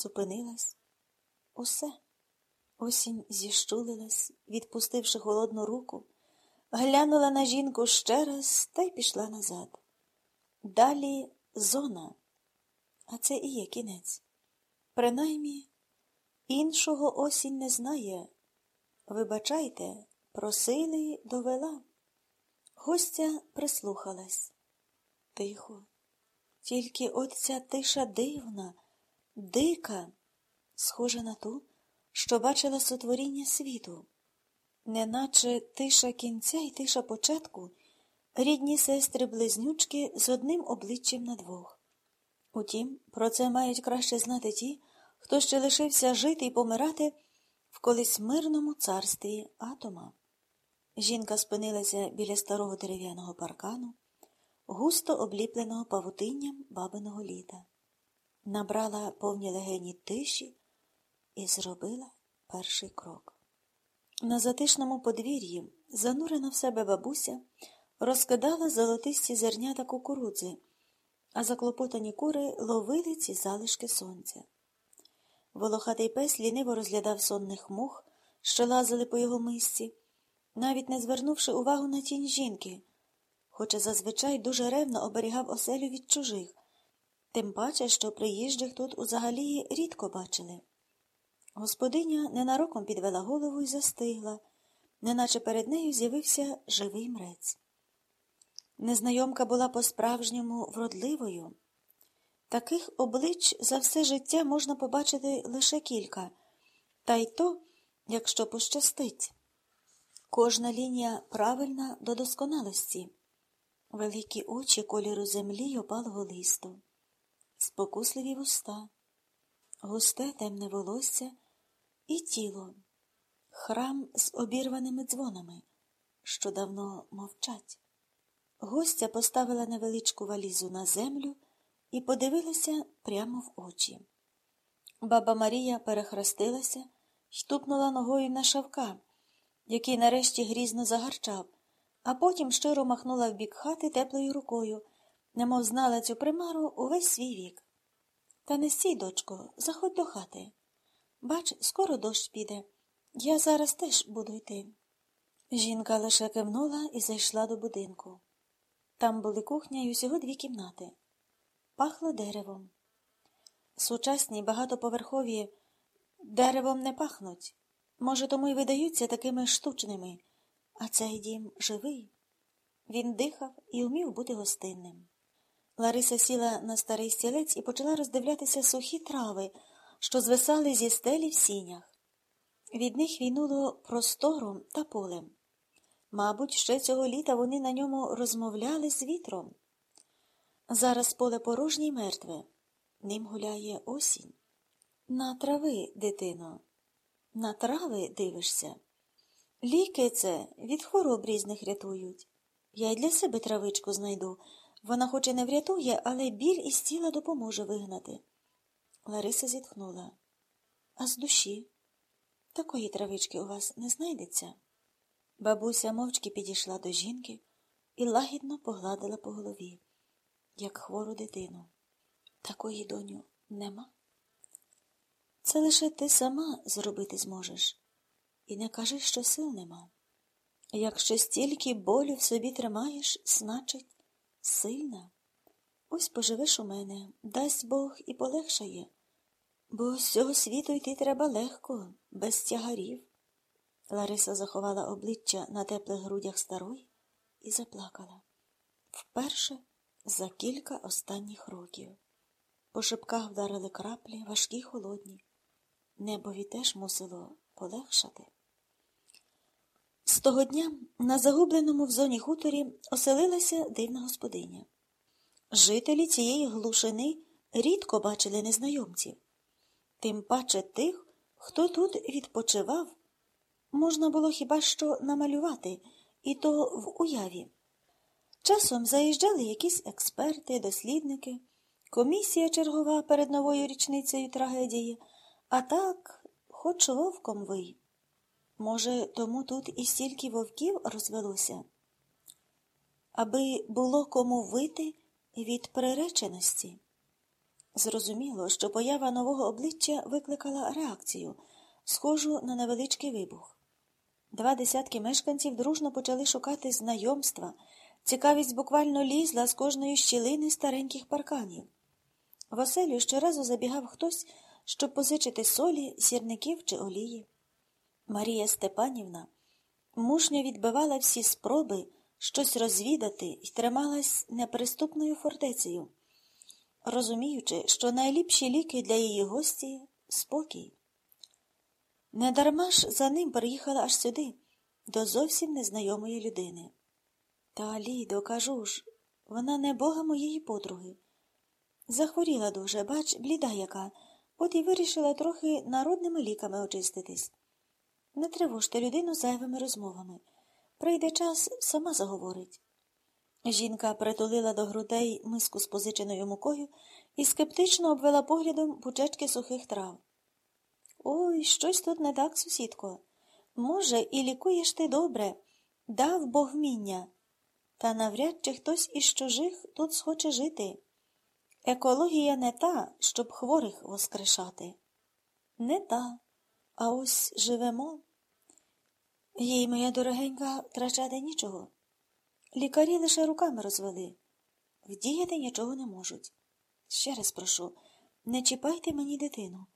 зупинилась. Усе. Осінь зіщулилась, відпустивши холодну руку, глянула на жінку ще раз та й пішла назад. Далі зона. А це і є кінець. Принаймні, іншого осінь не знає. Вибачайте, просили, довела. Гостя прислухалась. Тихо. Тільки от ця тиша дивна, дика, схожа на ту, що бачила сотворіння світу. Неначе тиша кінця і тиша початку, рідні сестри-близнючки з одним обличчям на двох. Утім, про це мають краще знати ті, хто ще лишився жити і помирати в колись мирному царстві атома. Жінка спинилася біля старого дерев'яного паркану, густо обліпленого павутинням бабиного літа. Набрала повні легені тиші і зробила перший крок. На затишному подвір'ї, занурена в себе бабуся, розкидала золотисті зернята кукурудзи, а заклопотані кури ловили ці залишки сонця. Волохатий пес ліниво розглядав сонних мух, що лазили по його мисці, навіть не звернувши увагу на тінь жінки, хоча зазвичай дуже ревно оберігав оселю від чужих, тим паче, що приїжджих тут узагалі рідко бачили. Господиня ненароком підвела голову і застигла, неначе перед нею з'явився живий мрець. Незнайомка була по-справжньому вродливою. Таких облич за все життя можна побачити лише кілька, та й то, якщо пощастить. Кожна лінія правильна до досконалості. Великі очі кольору землі й опалого листу, спокусливі вуста, густе темне волосся і тіло, храм з обірваними дзвонами, що давно мовчать. Гостя поставила невеличку валізу на землю і подивилася прямо в очі. Баба Марія перехрестилася й тупнула ногою на Шавка, який нарешті грізно загарчав, а потім щиро махнула в бік хати теплою рукою, немов знала цю примару увесь свій вік. Та не стій, дочко, заходь до хати. Бач, скоро дощ піде. Я зараз теж буду йти. Жінка лише кивнула і зайшла до будинку. Там були кухня й усього 2 кімнати. Пахло деревом. Сучасні багатоповерхові деревом не пахнуть. Може, тому й видаються такими штучними. А цей дім живий. Він дихав і вмів бути гостинним. Лариса сіла на старий стілець і почала роздивлятися сухі трави, що звисали зі стелі в сінях. Від них війнуло простором та полем. Мабуть, ще цього літа вони на ньому розмовляли з вітром. Зараз поле порожнє й мертве. Ним гуляє осінь. На трави, дитино. На трави дивишся. Ліки це від хвороб різних рятують. Я й для себе травичку знайду. Вона хоч і не врятує, але біль із тіла допоможе вигнати. Лариса зітхнула. А з душі? Такої травички у вас не знайдеться? Бабуся мовчки підійшла до жінки і лагідно погладила по голові, як хвору дитину. Такої, доню, нема? Це лише ти сама зробити зможеш. І не кажи, що сил нема. Якщо стільки болю в собі тримаєш, значить, сильна. Ось поживеш у мене, дасть Бог і полегшає. Бо з цього світу йти треба легко, без тягарів. Лариса заховала обличчя на теплих грудях старої і заплакала. Вперше за кілька останніх років. По шибках вдарили краплі, важкі й холодні. Небові теж мусило полегшати. З того дня на загубленому в зоні хуторі оселилася дивна господиня. Жителі цієї глушини рідко бачили незнайомців. Тим паче тих, хто тут відпочивав, можна було хіба що намалювати, і то в уяві. Часом заїжджали якісь експерти, дослідники, комісія чергова перед новою річницею трагедії, а так, хоч вовком вий. Може, тому тут і стільки вовків розвелося? Аби було кому вити від приреченості. Зрозуміло, що поява нового обличчя викликала реакцію, схожу на невеличкий вибух. 2 десятки мешканців дружно почали шукати знайомства, цікавість буквально лізла з кожної щілини стареньких парканів. В оселю щоразу забігав хтось, щоб позичити солі, сірників чи олії. Марія Степанівна мужньо відбивала всі спроби щось розвідати і трималась неприступною фортецею, розуміючи, що найліпші ліки для її гості – спокій. Недарма ж за ним приїхала аж сюди, до зовсім незнайомої людини. Та, Лідо, кажу ж, вона не бога моєї подруги. Захворіла дуже, бач, бліда яка, от і вирішила трохи народними ліками очиститись. Не тривожте людину зайвими розмовами. Прийде час, сама заговорить. Жінка притулила до грудей миску з позиченою мукою і скептично обвела поглядом пучечки сухих трав. Ой, щось тут не так, сусідко. Може, і лікуєш ти добре, дав Бог вміння. Та навряд чи хтось із чужих тут схоче жити. Екологія не та, щоб хворих воскрешати. Не та, а ось живемо. Їй, моя дорогенька, втрачати нічого. Лікарі лише руками розвели. Вдіяти нічого не можуть. Ще раз прошу, не чіпайте мені дитину.